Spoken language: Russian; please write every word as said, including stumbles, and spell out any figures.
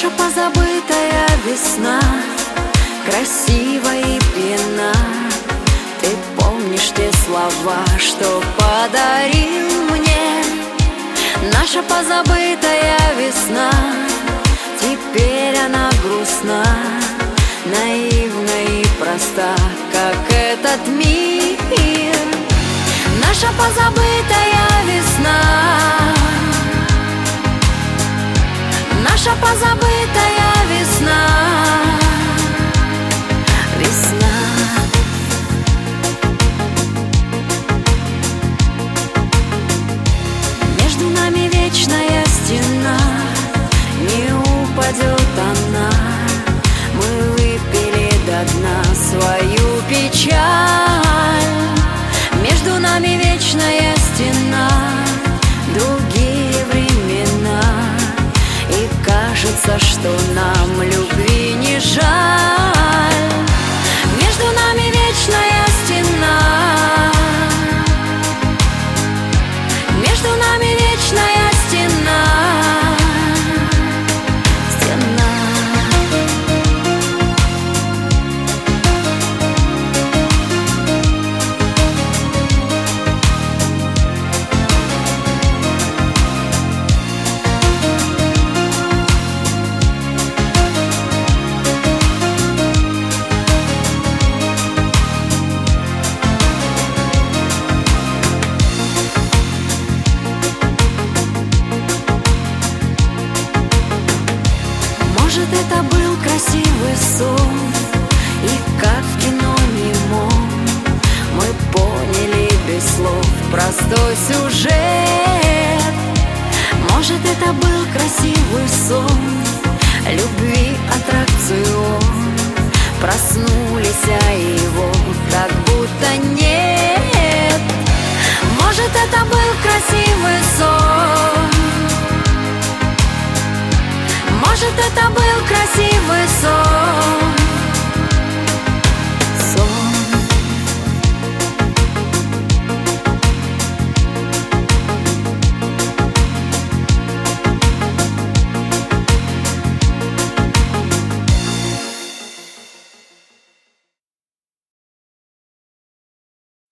Наша позабытая весна, красивая и пьяна. Ты помнишь те слова, что подарил мне? Наша позабытая весна, теперь она грустна, наивна и проста, как этот мир. Наша позабытая весна, наша позабытая весна, весна. Между нами вечная стена, не упадет она. Мы выпили до дна свою печаль. Между нами вечная стена, другие времена, и кажется, что нам любви не жаль. Между нами вечная стена, между нами вечная стена, стена. Может, это был красивый сон, и как в кино немом мы поняли без слов простой сюжет. Может, это был красивый сон, любви аттракцион. Проснулись, а его как будто нет. Может, это был красивый сон, может, это был красивый сон.